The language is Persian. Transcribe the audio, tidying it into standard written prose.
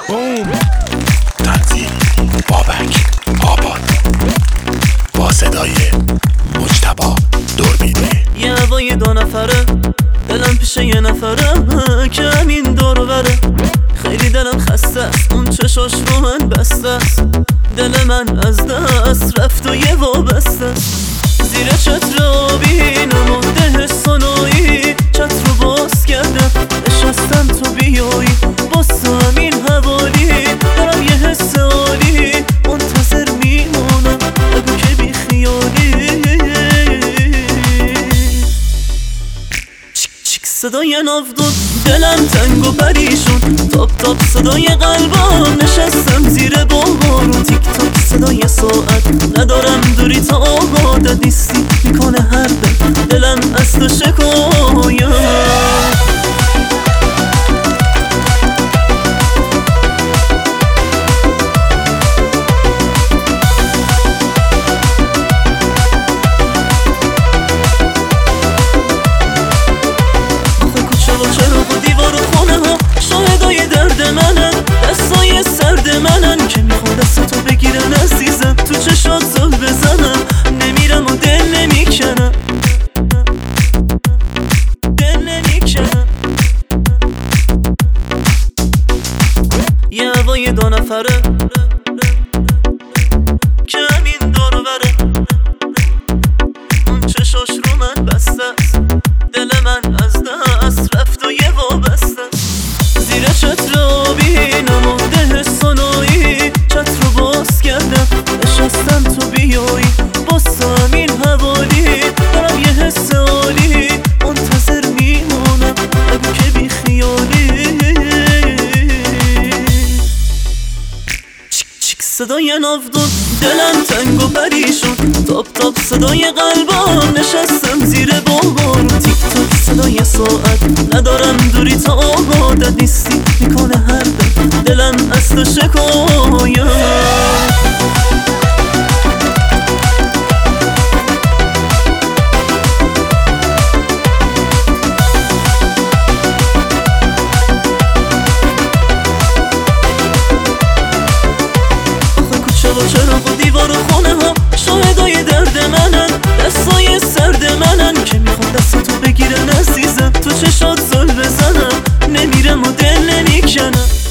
تنظیم بابک آباد با صدای مجتبی دوربینی. یه هوای دو نفره، دلم پیش یه نفره که همین دور بره. خیلی دلم خسته است، اون چشاش رو من بسته است. دل من از دست رفت و یه وابسته است. زیر چتر آبی نمونده سنایی، چتر رو باز کردم نشستم تو بیایی. باز همین حوالی دارم یه حس عالی، منتظر میمونم بگو که بی خیالی. صدای ناودون دلم تنگ و پریشون، تاپ تاپ صدای قلبم نشستم زیر بارون. تیک تاک صدای ساعت ندارم دوری تا آبادت نیستی، میکنه هر دلم از تو شکایم. دستای سرد منن که میخواد دست تو بگیرن عزیزم، تو چشات زل بزنم. نمیرم و دل نمیکنم، دل نمیکنم. یه هوای دو نفره که همین دارو بره. اون چشاش رو من بسته است، دل من از دست رفت و یه وابسته. زیر چتر آبی نمونده سنایی، چتر رو باز کردم نشستم تو بیایی. باز همین حوالی دارم یه حس عالی، منتظر میمونم بگو که بی خیالی. چیک چیک صدای ناودون دلم تنگ و پریشون، تاپ تاپ صدای قلبم نشستم زیر بارون. تیک تاک صدای ساعت ندارم دوری تا آبادت نیستی، میکنه هر دلم از تو شکایم. و چراغ و دیوار و خونه ها شاهدای درد منن، دستای سرد منن که میخوان دست تو بگیرن عزیزم. تو چشات زل بزنم، نمیرم و دل نمیکنم.